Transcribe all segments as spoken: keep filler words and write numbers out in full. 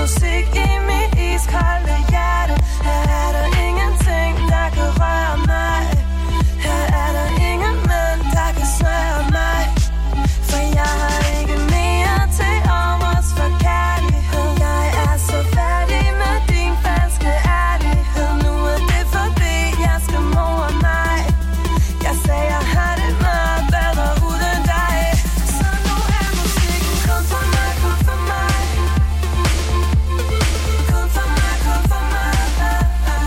musik i mit iskolde hjerte. Her er der ingenting, der kan røre mig. Her er der ingen mænd, der kan snøre mig. For jeg har ikke mere til overs for kærlighed. Jeg er så færdig med din falske ærlighed. Nu er det forbi, jeg skal more mig. Jeg sagde, jeg har det meget bedre uden dig. Så nu er musikken kun for mig, kun for mig. Kun for mig, kun for mig.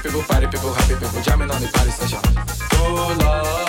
people, party people, happy people, jamming on the party station. Oh Lord.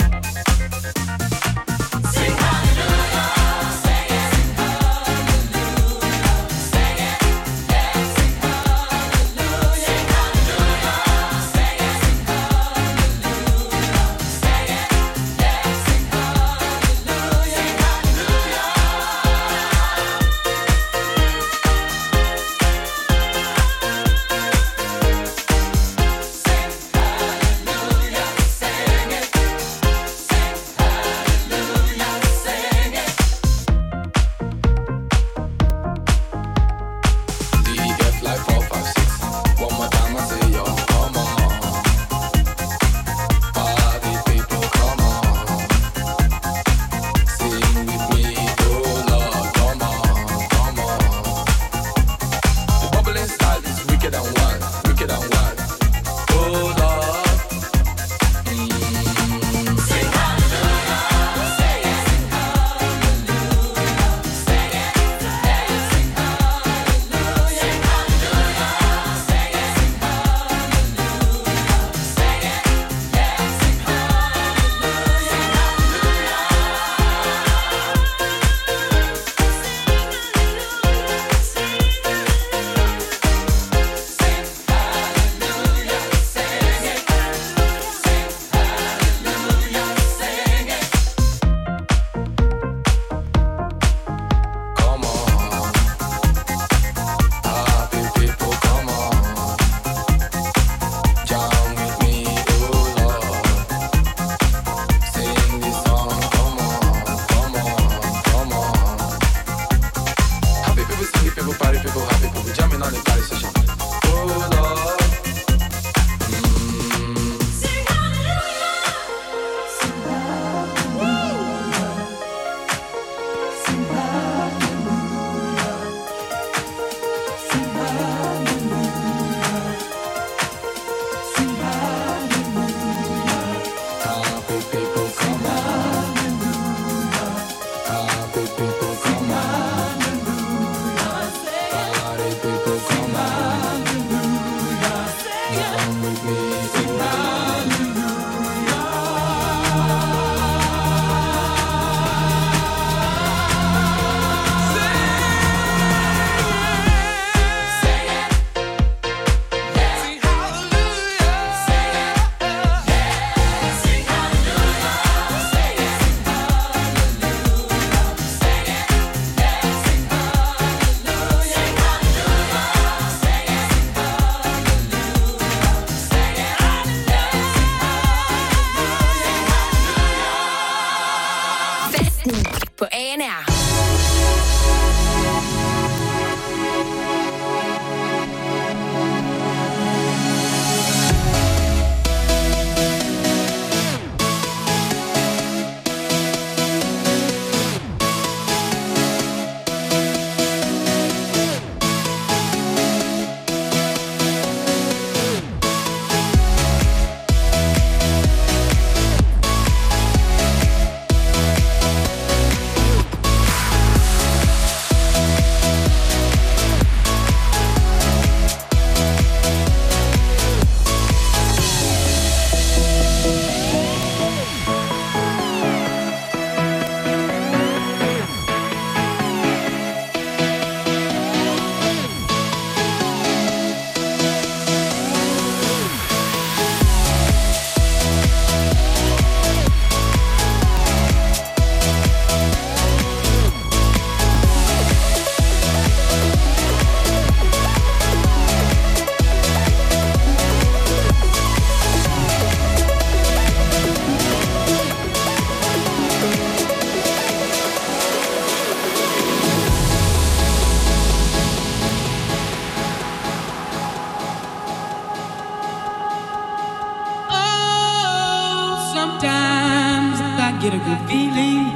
get a good feeling,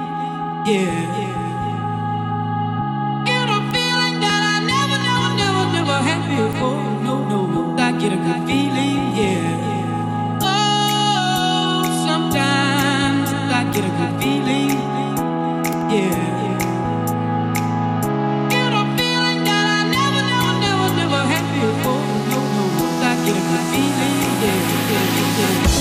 yeah. Get a feeling that I never, never, never, never had before. No, no, no, I get a good feeling, yeah. Oh, sometimes I get a good feeling, yeah. Get a feeling that I never, never, never, never had before. No, no, no, I get a good good feeling, yeah, yeah, yeah.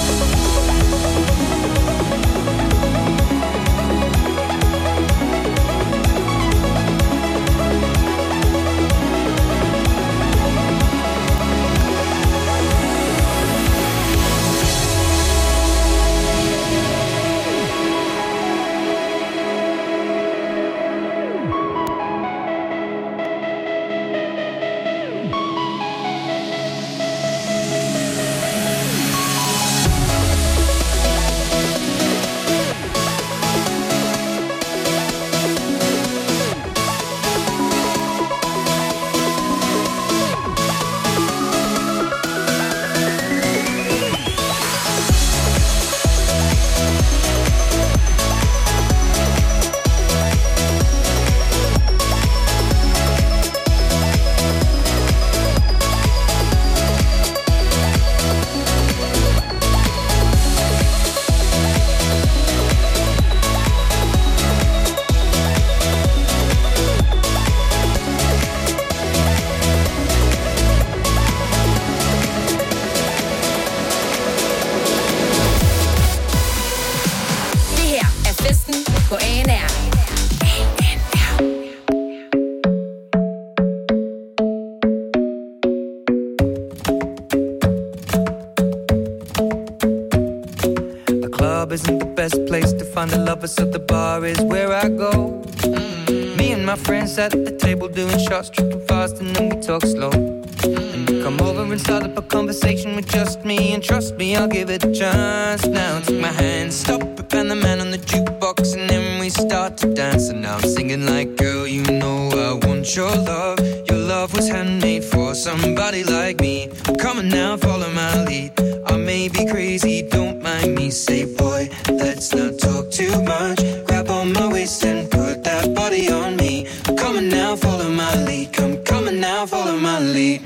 So the bar is where I go. Mm-hmm. Me and my friends at the table doing shots, tripping fast, and then we talk slow. Mm-hmm. And you come over and start up a conversation with just me, and trust me, I'll give it a chance. Now take my hand, stop it, and the man on the jukebox, and then we start to dance. And now I'm singing like, girl, you know I want your love. Your love was handmade for somebody like me. Come on now, follow my lead. I may be crazy, don't mind me. Say, boy, let's not talk too much. Grab on my waist and put that body on me. Come on now, follow my lead. Come, come on now, follow my lead.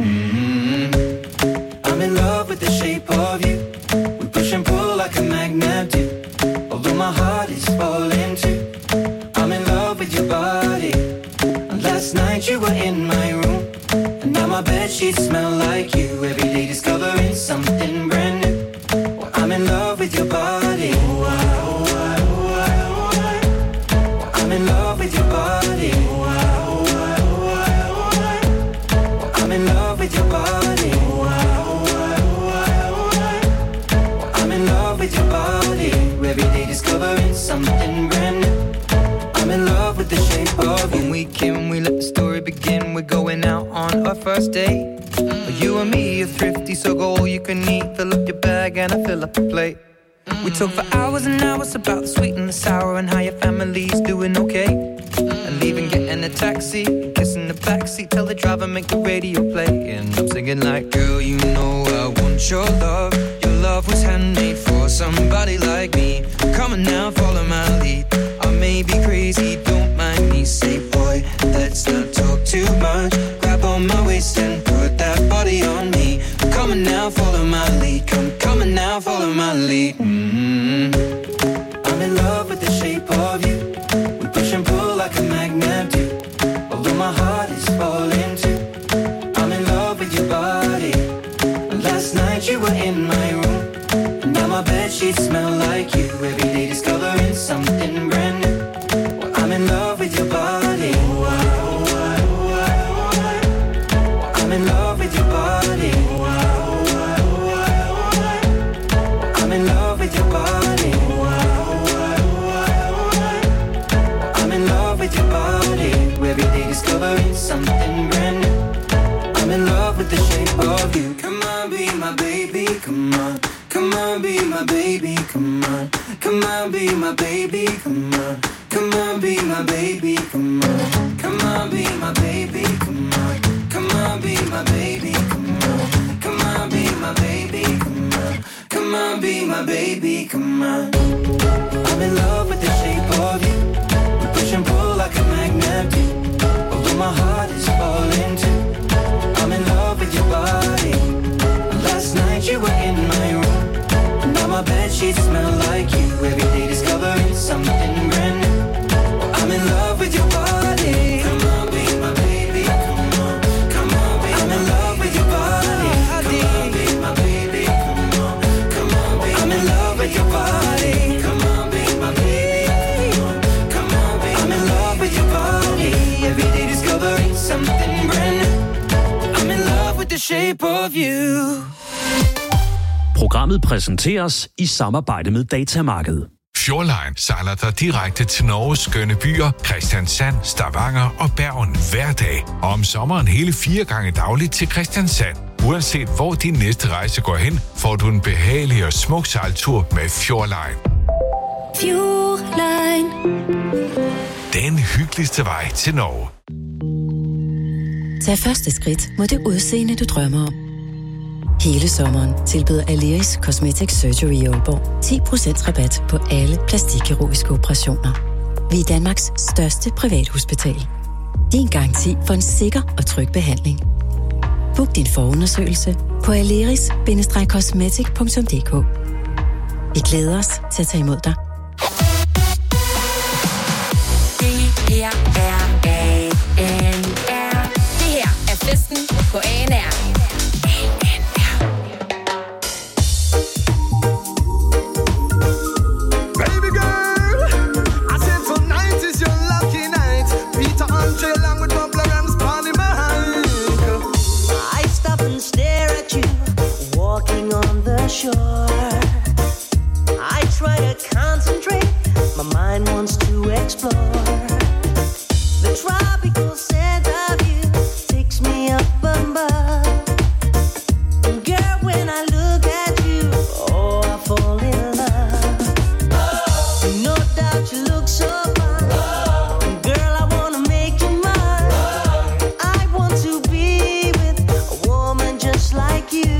Mm-hmm. I'm in love with the shape of you. We push and pull like a magnet do. Although my heart is falling too. I'm in love with your body. And last night you were in my room. And now my bedsheets smell like you. Every day discovering something brand new. Well, I'm in love with your body. Oh, I, oh, I, oh, I, oh, I. Well, I'm in love with your body. Oh, I, oh, I, oh, I, oh, I. Well, I'm in love with your body. Oh, I, oh, I, oh, I, oh, I. Well, I'm in love with your body. Every day discovering something brand new. I'm in love with the shape of you. When we came, we let the story begin. We're going out on our first date. Mm-hmm. You and me are thrifty, so go all you can eat. Fill up your bag and I fill up the plate. Mm-hmm. We talk for hours and hours about the sweet and the sour and how your family's doing okay. Mm-hmm. And even getting a taxi, kissing the backseat, tell the driver make the radio play. And I'm singing like, girl, you know I want your love. Your love was handmade for somebody like me. Come on now, follow my lead. I may be crazy, don't mind me. Say, boy, let's not talk too much. Grab on my waist and put that body on me. Come on now, follow my lead. Come, come on now, follow my lead. Mm-hmm. I'm in love with the shape of you. We push and pull like a magnet do. Although my heart is falling too. I'm in love with your body. Last night you were in my room. And now my bedsheets smell like you. Every day discovering something brand new. Well, I'm in love with your body. Oh, I, oh, I, oh, I, oh, I. Well, I'm in love with your body. Oh, I, oh, I, oh, I, oh, I. Well, I'm in love with your body. Oh, I, oh, I, oh, I, oh, I. Well, I'm in love with your body. Every day discovering something brand new. I'm in love with the shape of you. Come on, be my baby, come on. Come on, be my baby, come on. Come on, be my baby, come on. Come on, be my baby, come on. Come on, be my baby, come on. Come on, be my baby, come on. Come on, be my baby, come on. Come on, be my baby, come on. I'm in love with the shape of you. We push and pull like a magnet do. Although my heart is falling too. I'm in love with your body. Last night you were in my room. Now my bedsheets smell like you. Every day discovering something brand new. Well, I'm in love with your body. Come on, be my baby. Come on, come on, be I'm in love with your body. Come on, be shape of you. Programmet præsenteres i samarbejde med Datamarked. Fjordline sejler dig direkte til Norges skønne byer, Kristiansand, Stavanger og Bergen hver dag. Og om sommeren hele fire gange dagligt til Kristiansand. Uanset hvor din næste rejse går hen, får du en behagelig og smuk sejltur med Fjordline. Fjordline. Den hyggeligste vej til Norge. Tag første skridt mod det udseende, du drømmer om. Hele sommeren tilbyder Aleris Cosmetic Surgery i Aalborg ti procent rabat på alle plastikkirurgiske operationer. Vi er Danmarks største privathospital. Din garanti for en sikker og tryg behandling. Book din forundersøgelse på aleris cosmetic punktum d k. Vi glæder os til at tage imod dig. Det her er A N R. Det her er festen på A N R. Sure. I try to concentrate, my mind wants to explore. The tropical scent of you takes me up above. And girl, when I look at you, oh, I fall in love. Oh. No doubt you look so fine. Oh. And girl, I wanna make you mine. Oh. I want to be with a woman just like you.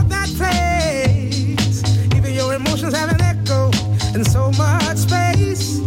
Emotions have an echo in so much space.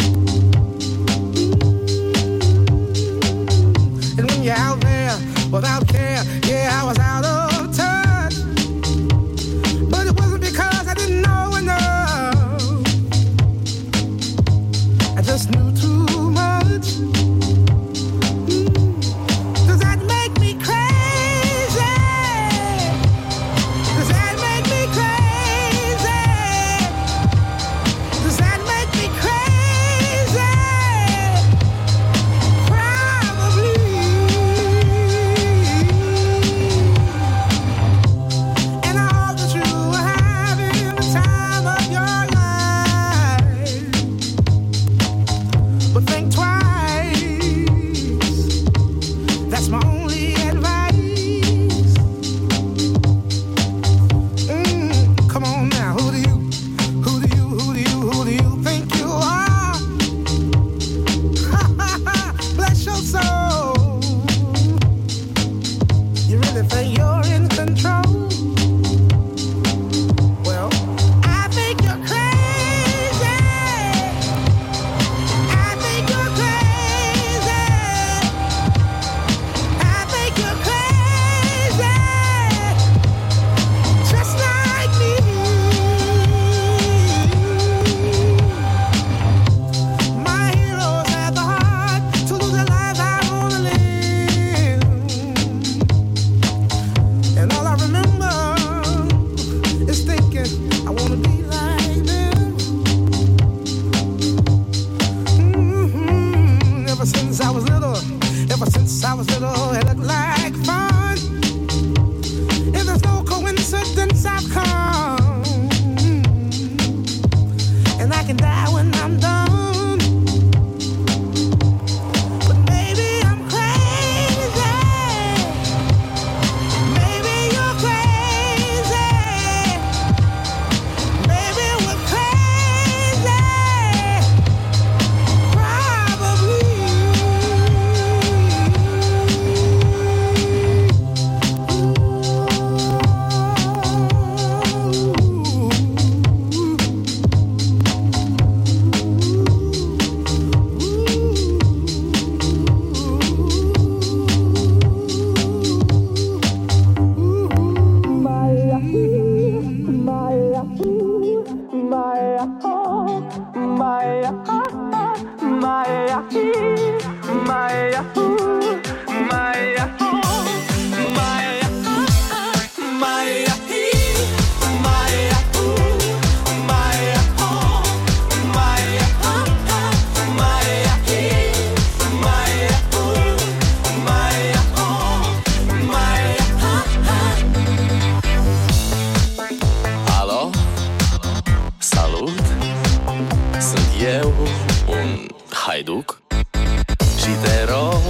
un haiduc și te rog,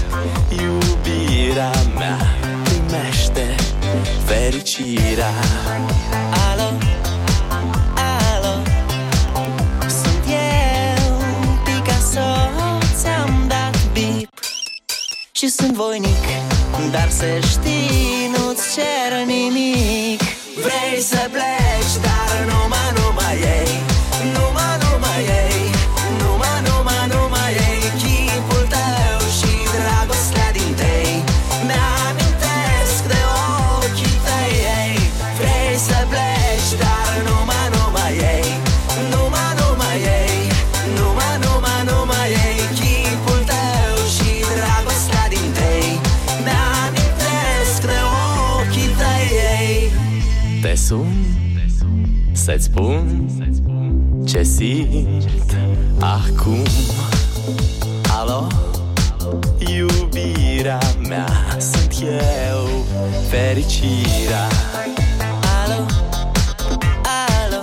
iubirea mea, primește fericirea. Alo, alo, sunt eu, Picasso, ți-am dat bip și sunt voinic, dar să știi, nu-ți cer nimic. Vrei să pleci, dar numai, numai ei, numai, numai ei, numai, numai, numai ei, chipul tău și dragostea din tei, mi-amintesc de ochii tăi ei. Vrei să pleci, dar numai, numai ei, numai, numai ei, numai, numai, numai ei, chipul tău și dragostea din tei, mi-amintesc de ochii tăi ei. Te sun să-ți spun ce simt acum. Alo, iubirea mea, sunt eu, fericirea. Alo, alo,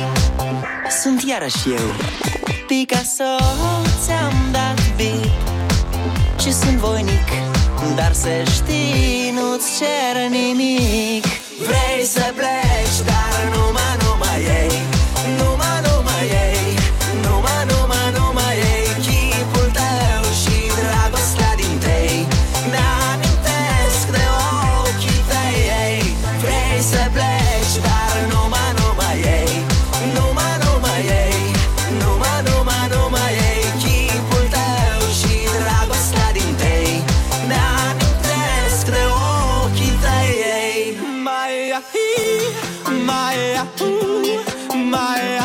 sunt iarăși eu, Picasso, ți-am dat bip și sunt voinic, dar să știi, nu-ți cer nimic. Vrei să pleci, dar numai, numai ei, numai, numai ei, numai, numai, numai ei, chipul tău și dragostea din tei, mi-amintesc de ochii tăi ei. Vrei să pleci, dar numai, numai ei, numai, numai ei, numai, numai, numai ei, chipul tău și dragostea din tei, mi-amintesc de ochii tăi ei. Maya, Maya, Maya,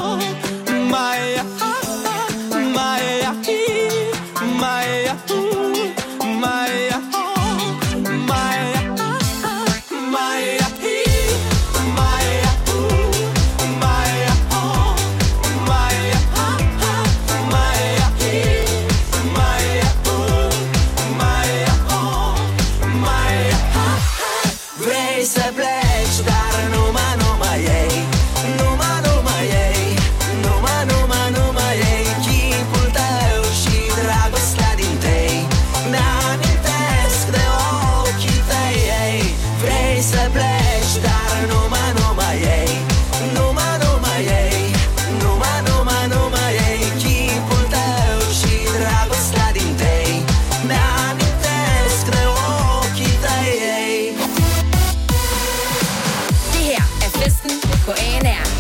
Maya, Maya, Maya, Maya, Maya, Maya, Vrei să pleci, dar numai, numai ei, numai, numai ei, numai, numai, numai ei, chipul tău și dragostea din tei, mi-amintesc de ochii tăi ei. Vrei să pleci, dar numai, numai ei, numai, numai ei, numai, numai, numai ei, chipul tău și dragostea din tei, mi-amintesc de ochii tăi ei. Festen på A N R.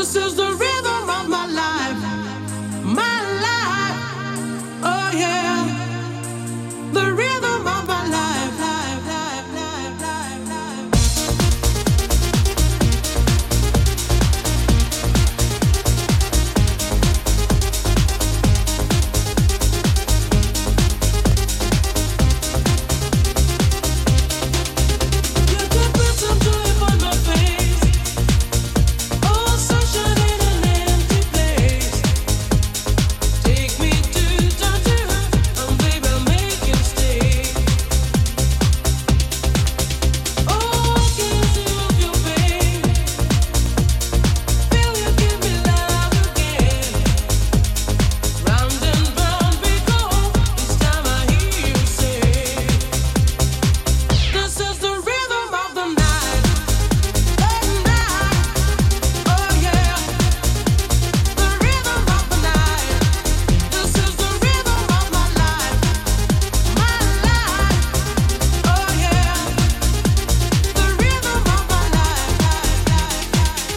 This is the rhythm of my life, my life. Oh yeah, the rhythm of my life, life, life, life, life, life. You could put some joy upon my face. Oh, sunshine in an empty place. Take me to Tangier, and baby, make you stay. Oh, can you move your pain? Feel you give me love again. Round and round we go. Each time I hear you say, this is the rhythm of the night, at night. Oh yeah, the rhythm of the night. This is the rhythm of my life, my life. Oh yeah, the rhythm of my life, life, life,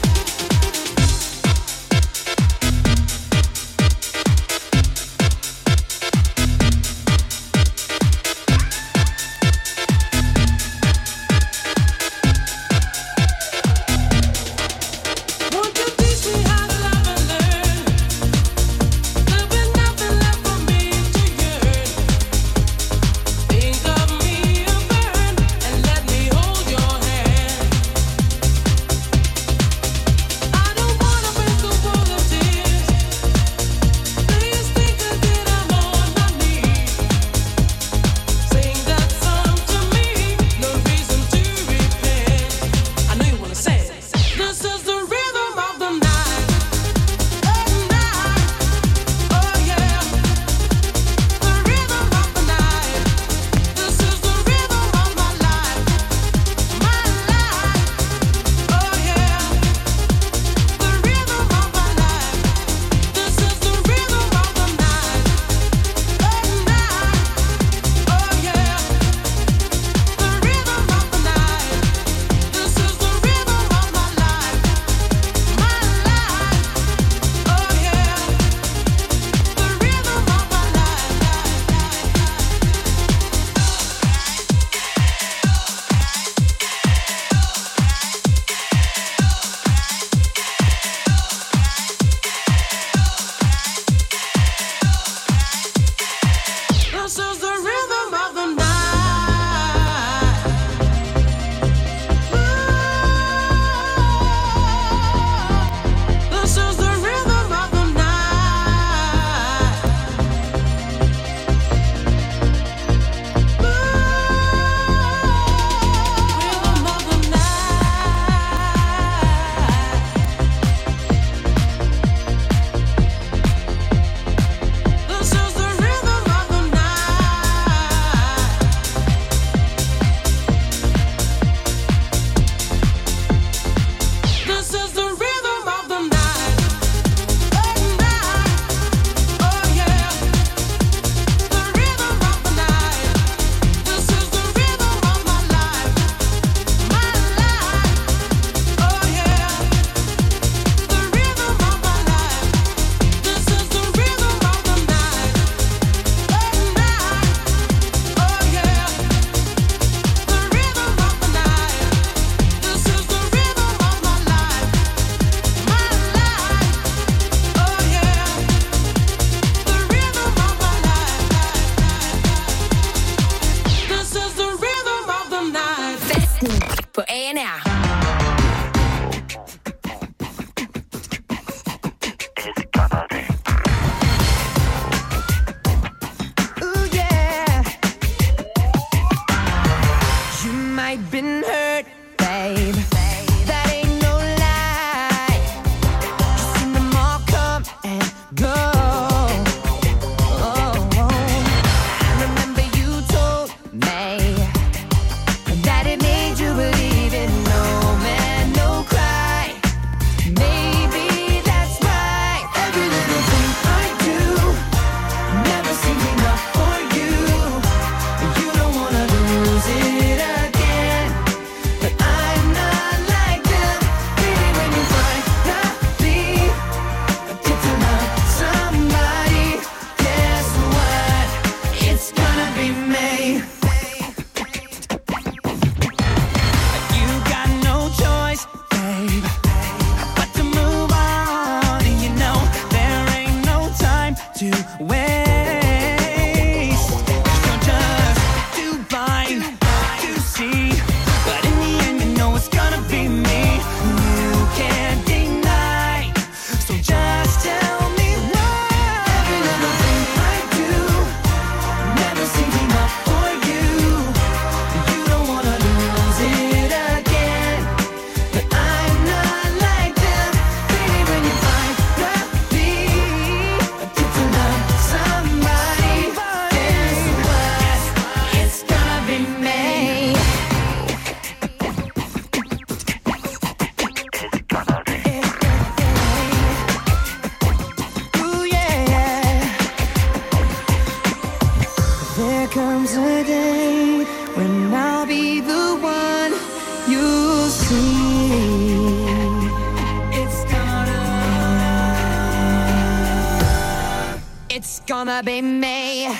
Won't you teach me how to love and learn? There'll be nothing left for me to yearn. Think of me and burn, and let me hold your hand. I don't wanna break the wall of tears. Please think again, I'm on my knees. Sing that song to me, no reason to repent. I know you wanna say it. This is the rhythm of the night, at night. Oh yeah, the rhythm of the night. This is the rhythm of my life, my life. Oh yeah, the rhythm of my life. This is the rhythm of the night, at night. Oh yeah, the rhythm of the night. This is the rhythm of my life, my life. Oh yeah, the rhythm of my life, This is the rhythm of the night. This is the rhythm of the night. Rhythm of the night. This is the rhythm of the night. This is the rhythm of the night, at night. Oh yeah, the rhythm of the night. This is the rhythm of my life, my life. Oh yeah, the rhythm of my life. This is the rhythm of the night, at night. Oh yeah, the rhythm of the night. This is the rhythm of my life, my life. Oh yeah, the rhythm of my life. This is the rhythm of the night. Festen på A N R. Ooh, yeah. You might been hurt, babe. That ain't no lie. You seen them all come and go. Oh, I remember you told me that it made you believe in no man, no cry. Maybe that's right. Every little thing I do never seems enough for you. You don't wanna lose it again. But I'm not like them. Baby, when you finally see. It's gonna, it's gonna be me.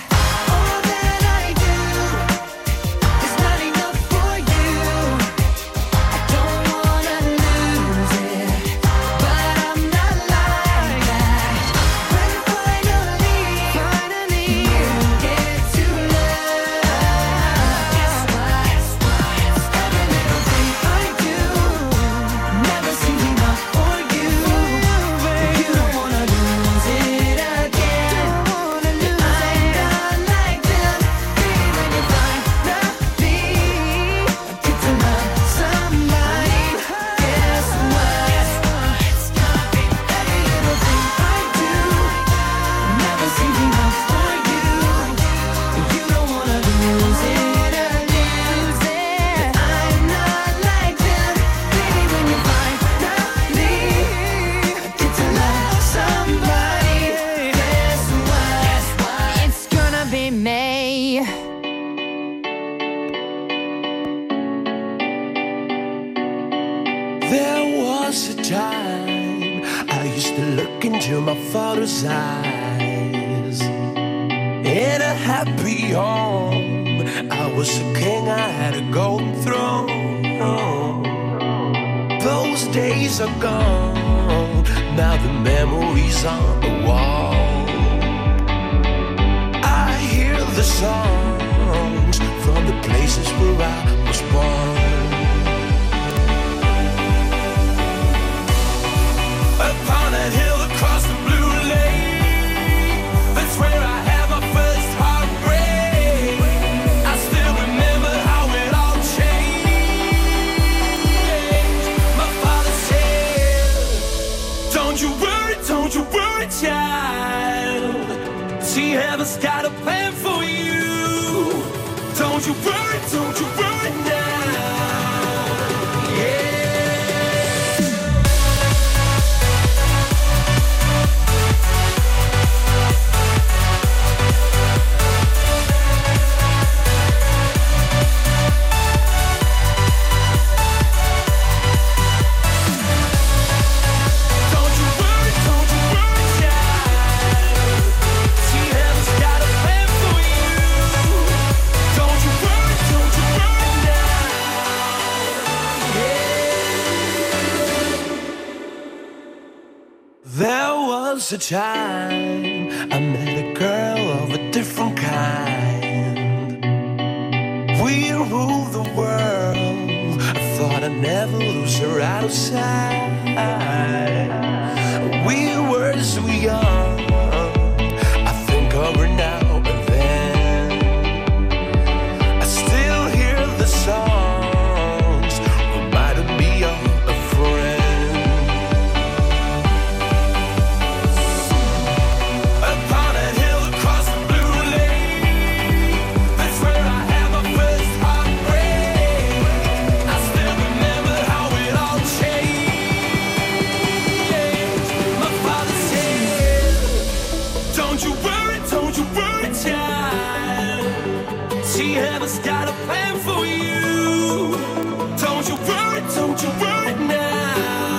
Father's eyes in a happy home. I was a king, I had a golden throne. Those days are gone, now the memories on the wall. I hear the songs from the places where I was born. Upon that hill across the blue lake, that's where I had my first heartbreak. I still remember how it all changed. My father said, don't you worry, don't you worry, child. See, heaven's got a plan for you. Don't you worry, don't you worry now. Yeah. A time I met a girl of a different kind. We ruled the world. I thought I'd never lose her out of sight. We were so young. I think of her now and then. I still hear the songs reminding me of a friend. Heaven's got a plan for you. Don't you worry, don't you worry now.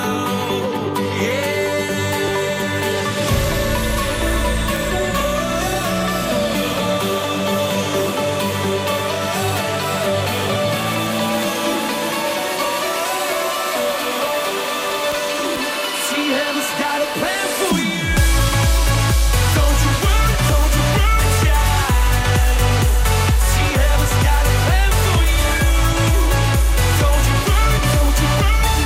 See, heaven's got a plan for you. Don't you worry, don't you worry, child. See, heaven's got a plan for you. Don't you worry, don't you worry.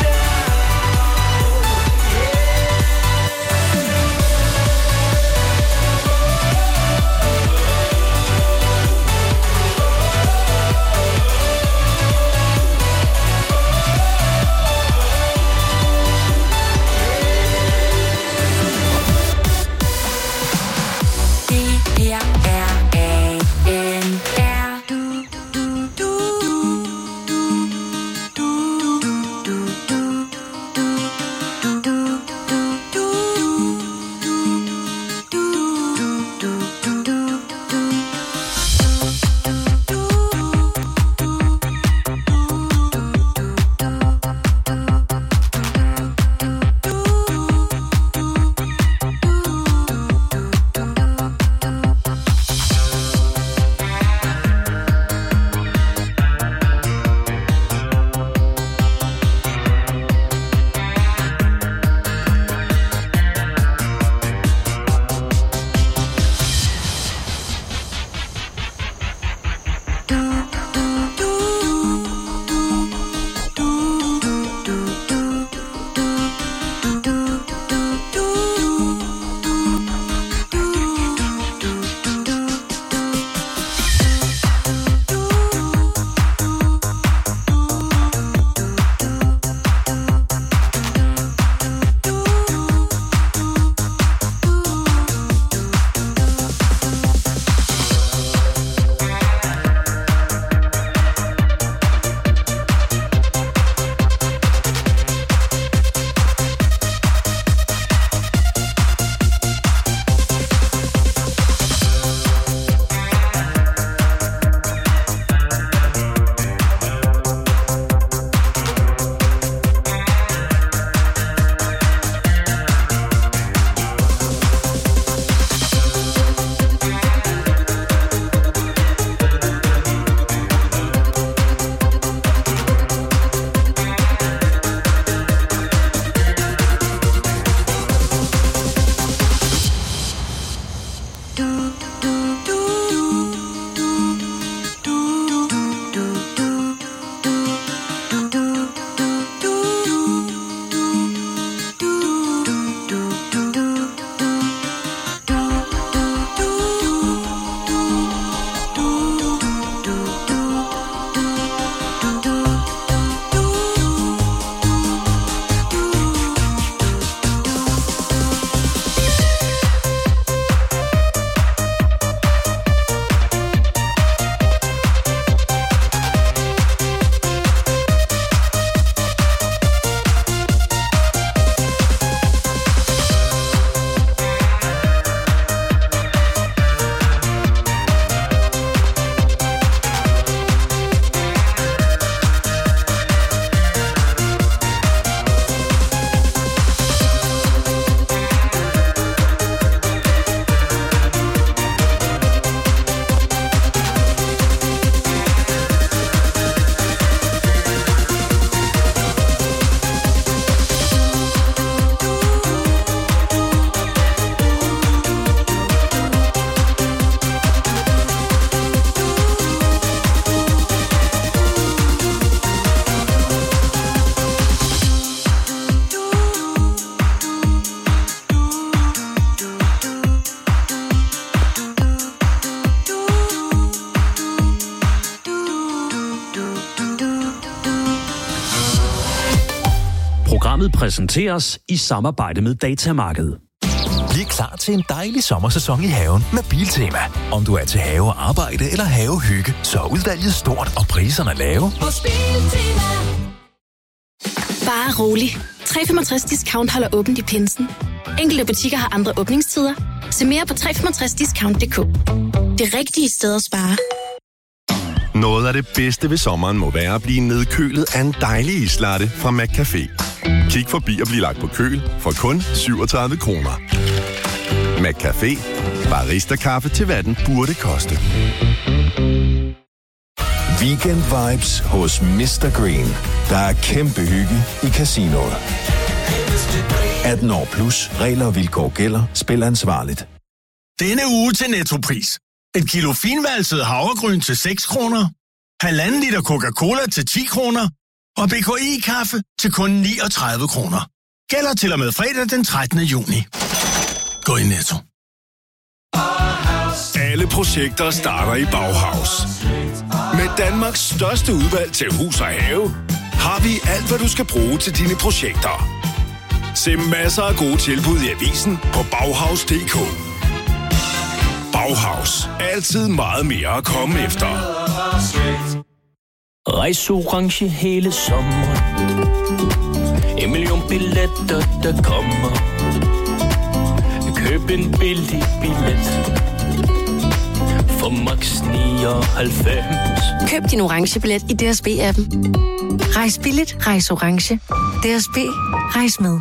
Programmet præsenteres i samarbejde med Datamarked. Bliv klar til en dejlig sommersæson i haven med Biltema. Om du er til have og arbejde eller havehygge, så er udvalget stort og priserne lave. Bare rolig. tre komma femogtres Discount holder åbent i pinsen. Enkelte butikker har andre åbningstider. Se mere på tre komma femogtres discount punktum d k. Det rigtige sted at spare. Noget af det bedste ved sommeren må være at blive nedkølet af en dejlig islatte fra McCafé. Kig forbi og bliv lagt på køl for kun syvogtredive kroner. McCafé. Barista-kaffe til hvad den burde koste. Weekend vibes hos mister Green. Der er kæmpe hygge i casinoet. atten år plus. Regler og vilkår gælder. Spil ansvarligt. Denne uge til Nettopris. Et kilo finvalset havregryn til seks kroner. Halvanden liter Coca-Cola til ti kroner. Og B K I-kaffe til kun niogtredive kroner. Gælder til og med fredag den trettende juni. Gå i Netto. Alle projekter starter i Bauhaus. Med Danmarks største udvalg til hus og have, har vi alt, hvad du skal bruge til dine projekter. Se masser af gode tilbud i avisen på Bauhaus punktum d k. Bauhaus. Altid meget mere at komme efter. Rejs orange hele sommeren. En million billetter, der kommer. Køb en billig billet for max nioghalvfems. Køb din orange billet i D S B-appen. Rejs billigt, rejs orange. D S B, rejs med.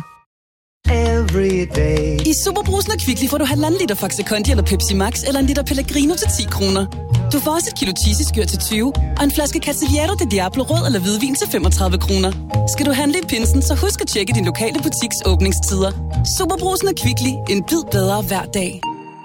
I Superbrusen og Kvickly får du halvanden liter Faxe Kondi eller Pepsi Max eller en liter Pellegrino til ti kroner. Du får også et kilo cheesy-skyr til tyve og en flaske Cavaliere de Diablo rød eller hvidvin til femogtredive kroner. Skal du handle i pinsen, så husk at tjekke din lokale butiks åbningstider. Superbrusen og Kvickly. En bid bedre hver dag.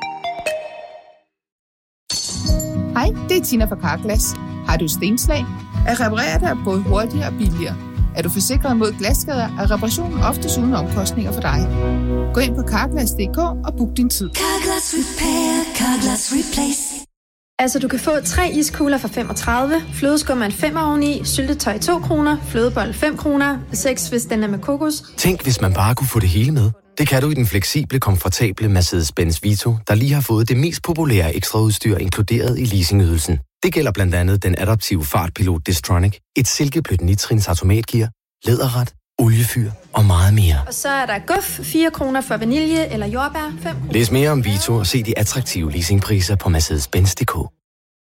Hej, det er Tina fra Carglass. Har du stenslag? At reparere det er både hurtigere og billigere. Er du forsikret mod glasskader, er reparationen oftest uden omkostninger for dig. Gå ind på carglass punktum d k og book din tid. Carglass Repair, Carglass Replace. Altså, du kan få tre iskugler for femogtredive, flødeskum en femmer oveni, syltetøj to kroner, flødebold fem kroner, seks hvis den er med kokos. Tænk, hvis man bare kunne få det hele med. Det kan du i den fleksible, komfortable Mercedes-Benz Vito, der lige har fået det mest populære ekstraudstyr inkluderet i leasingydelsen. Det gælder blandt andet den adaptive fartpilot Distronic, et silkeblødt nitrins automatgear, læderret, oliefyr og meget mere. Og så er der guf, fire kroner for vanilje eller jordbær, fem. Læs mere om Vito og se de attraktive leasingpriser på Mercedes Benz punktum d k.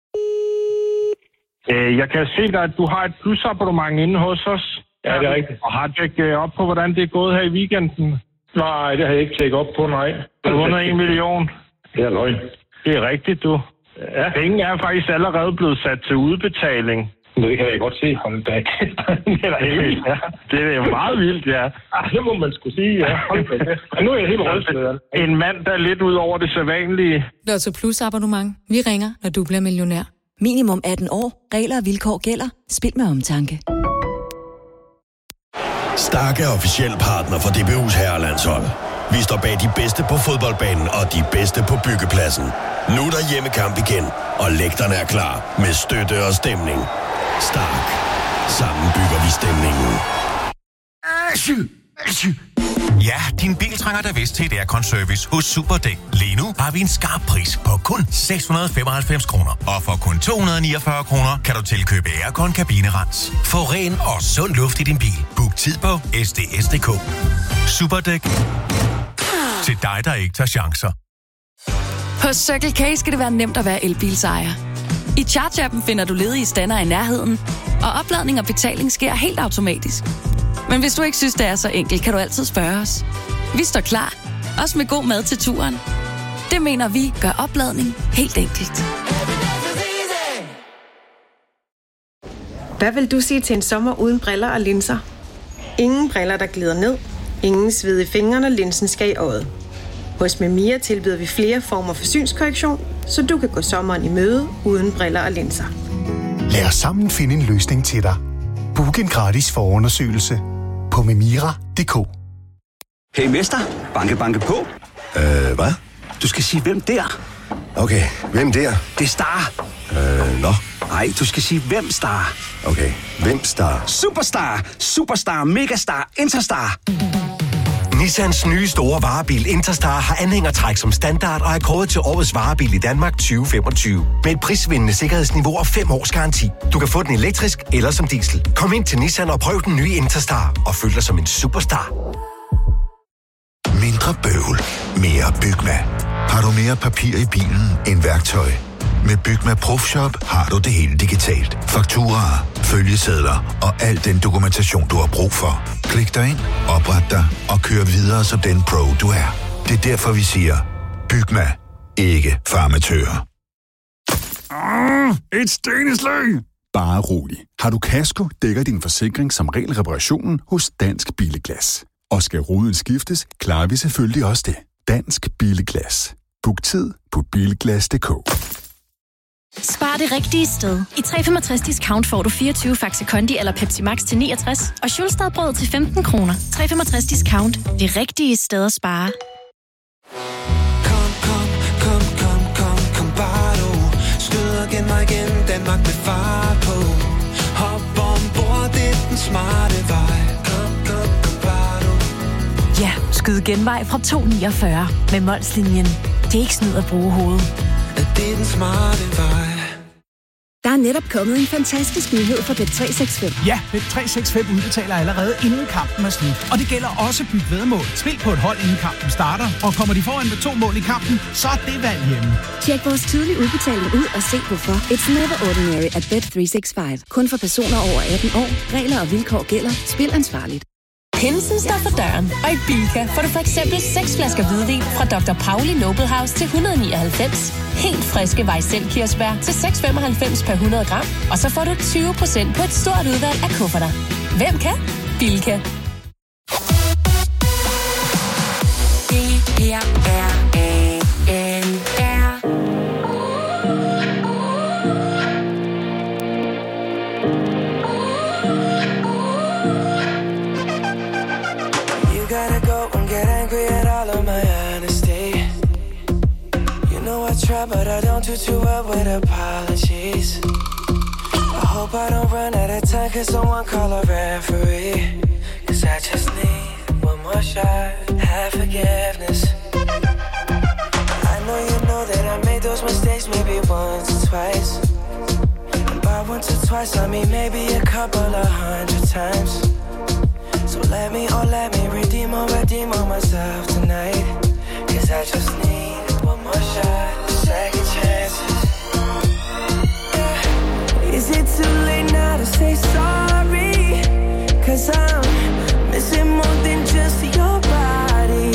Jeg kan se dig, at du har et plusabonnement inde hos os. Ja, det er rigtigt. Og har tjekket op på, hvordan det er gået her i weekenden? Nej, det har jeg ikke tjekket op på, nej. Du har vundet en million. Det er løgn. Det er rigtigt, du. Ja. Penge er faktisk allerede blevet sat til udbetaling. Det kan jeg godt se. Hold da. Det er da helt vildt. Ja. Det er jo meget vildt, ja. Ah, det må man skulle sige, ja. Hold da. Men nu er jeg helt rystet. En mand, der er lidt ud over det sædvanlige. Lotto Plus abonnement. Vi ringer, når du bliver millionær. Minimum atten år. Regler og vilkår gælder. Spil med omtanke. Stark er officiel partner for D B U's herrelandshold. Vi står bag de bedste på fodboldbanen og de bedste på byggepladsen. Nu er der hjemmekamp igen, og lægterne er klar med støtte og stemning. Stark. Sammen bygger vi stemningen. Ja, din bil trænger da vist til et aircon-service hos Superdæk. Lige nu har vi en skarp pris på kun seks hundrede og femoghalvfems kroner. Og for kun to hundrede og niogfyrre kroner kan du tilkøbe aircon kabinerens. Få ren og sund luft i din bil. Book tid på S D S punktum d k. Superdæk. Til dig, der ikke tager chancer. Hos Circle K skal det være nemt at være elbilsejer. I Charge-appen finder du ledige stander i nærheden, og opladning og betaling sker helt automatisk. Men hvis du ikke synes, det er så enkelt, kan du altid spørge os. Vi står klar, også med god mad til turen. Det mener vi gør opladning helt enkelt. Hvad vil du sige til en sommer uden briller og linser? Ingen briller, der glider ned. Ingen sved i fingrene, og linsen skal i øjet. Hos Memia tilbyder vi flere former for synskorrektion, så du kan gå sommeren i møde uden briller og linser. Lad os sammen finde en løsning til dig. Book en gratis forundersøgelse på memira punktum d k. Hey mester, banke banke på. Øh, hvad? Du skal sige, hvem der? Okay, hvem der? Det er Star. Øh, nå. Nej, du skal sige hvem star. Okay, hvem star? Superstar, Superstar, Megastar, Interstar. Nissans nye store varebil Interstar har anhængertræk som standard og er kåret til årets varebil i Danmark tyve femogtyve. Med et prisvindende sikkerhedsniveau og fem års garanti. Du kan få den elektrisk eller som diesel. Kom ind til Nissan og prøv den nye Interstar og føl dig som en superstar. Mindre bøvl, mere Bygma. Har du mere papir i bilen end værktøj? Med Bygma Profshop har du det hele digitalt. Fakturaer, følgesedler og al den dokumentation, du har brug for. Klik dig ind, opret dig og kør videre som den pro, du er. Det er derfor, vi siger, Bygma, ikke farmatører. Ah, et steneslag! Bare rolig. Har du kasko, dækker din forsikring som regel reparationen hos Dansk Billeglas. Og skal ruden skiftes, klarer vi selvfølgelig også det. Dansk Billeglas. Book tid på bilglas punktum d k. Spar det rigtige sted. I tre komma femogtres discount får du fireogtyve Faxe Kondi eller Pepsi Max til niogtres og Schulstad-brød til femten kroner. tre komma femogtres discount. Det rigtige sted at spare. Kom, kom, kom, kom, kom, kom bare du. Skyd og genvej igen, Danmark med fart på. Hop ombord, det er den smarte vej. Kom, kom, kom bare du. Ja, skyd genvej fra to komma niogfyrre med Molslinjen. Det er ikke snyd at bruge hovedet. Det er den smarte vej. Der er netop kommet en fantastisk nyhed fra Bet tre seks fem. Ja, Bet tre seks fem udbetaler allerede inden kampen er slut. Og det gælder også byt væddemål. Spil på et hold inden kampen starter. Og kommer de foran med to mål i kampen, så er det valg hjemme. Tjek vores tidlige udbetaling ud og se hvorfor. It's never ordinary at Bet tre seks fem. Kun for personer over atten år. Regler og vilkår gælder. Spil ansvarligt. Pinsen står for døren, og i Bilka får du for eksempel seks flasker hvidvin fra doktor Pauli Noble House til et hundrede og nioghalvfems. Helt friske Weissel-kirsebær til seks komma femoghalvfems per hundrede gram. Og så får du tyve procent på et stort udvalg af kufferter. Hvem kan? Bilka. But I don't do too well with apologies. I hope I don't run out of time. Cause someone call a referee. Cause I just need one more shot. Have forgiveness. I know you know that I made those mistakes maybe once or twice. And by once or twice I mean maybe a couple of hundred times. So let me, oh let me redeem or redeem on myself tonight. Cause I just need one more shot. Second chances. Yeah. Is it too late now to say sorry? Cause I'm missing more than just your body.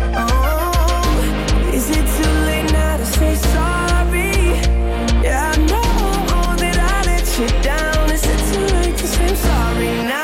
Oh, is it too late now to say sorry? Yeah, I know that I let you down. Is it too late to say sorry now?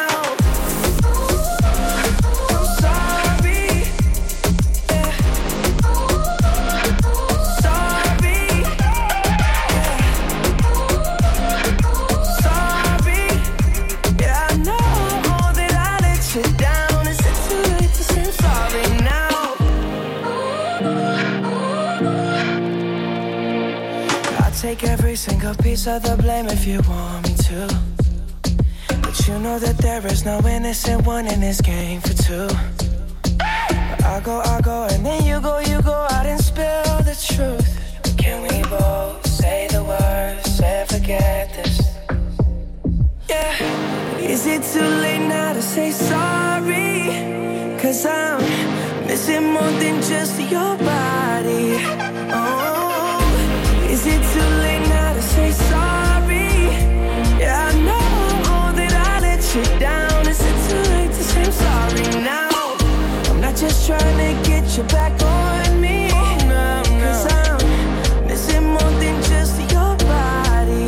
Take every single piece of the blame if you want me to. But you know that there is no innocent one in this game for two. But I go, I go, and then you go, you go out and spill the truth. Can we both say the words and forget this? Yeah. Is it too late now to say sorry? Cause I'm missing more than just your body. Oh. Is it too late now to say sorry? Yeah, I know that I let you down. Is it too late to say I'm sorry now? I'm not just trying to get you back on me. No, no. Cause I'm missing more than just your body.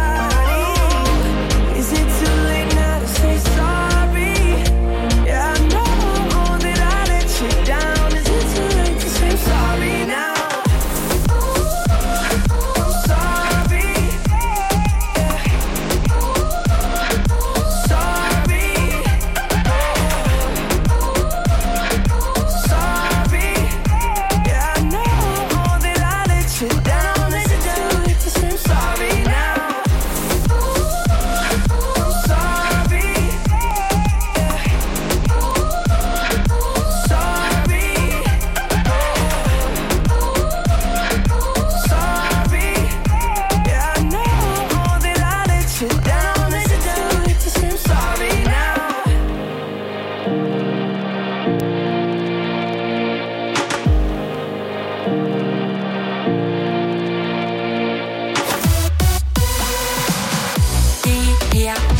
Is it too late now to say sorry? Yeah, I know that I let you down. Is it too late to say I'm sorry now? her.